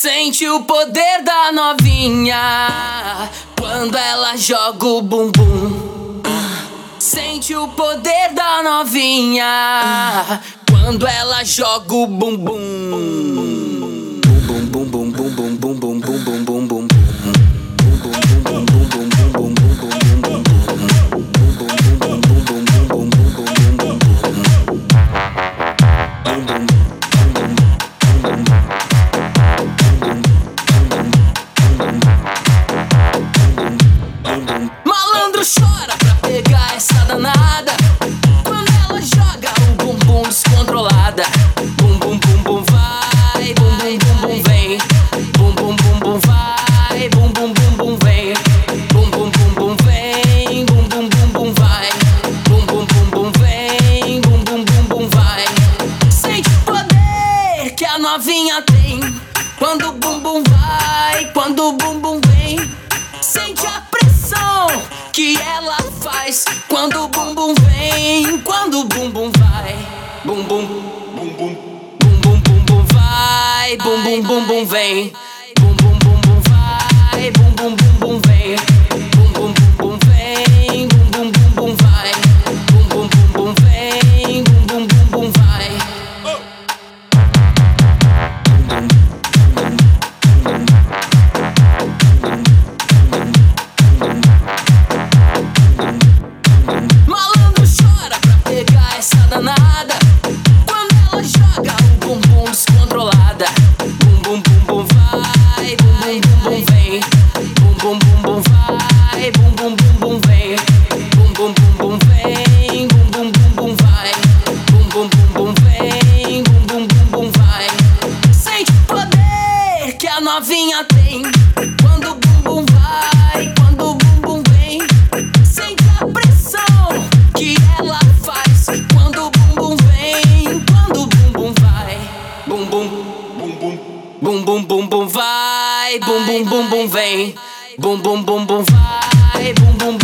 Sente o poder da novinha quando ela joga o bumbum. Sente o poder da novinha quando ela joga o bumbum. Bum bum bum bum bum bum bum bum bum bum bum. Malandro chora pra pegar essa danada quando ela joga o bumbum descontrolada. Bum bum bum bum vai, bum bum bum bum vem. Bum bum bum bum vai, bum bum bum bum vem. Bum bum bum bum vem, bum bum bum bum vai. Bum bum bum bum vem, bum bum bum bum vai. Sente o poder que a novinha tem quando o bumbum vai, quando o bumbum vem. Sente a pressão que ela faz quando o bumbum vem, quando o bumbum vai. Bum bum bum bum bum bum bum bum vai, bum bum bum bum vem. Bum bum bum bum vai, bum bum bum bum vem. Bum bum bum bum vem, bum bum bum bum vai. Bum bum bum bum vem, bum bum bum bum vai. Malandro chora pra pegar essa danada quando ela joga o bumbum descontrolada. Bum bum bum bum vai, bum bum bum bum vem. Bum bum bum bum vai, bum bum bum bum vem. Bum bum bum bum vem, bum bum bum bum vai. Bum bum bum bum vem, bum bum bum bum vai. Sente o poder que a novinha tem quando o bumbum vai, quando o bumbum vem. Sente a pressão que ela faz quando o bumbum vem, quando o bumbum vai. Bum bum bum bum bum bum bum bum vai, bum bum bum bum vem. Bum bum bum bum vai, bum bum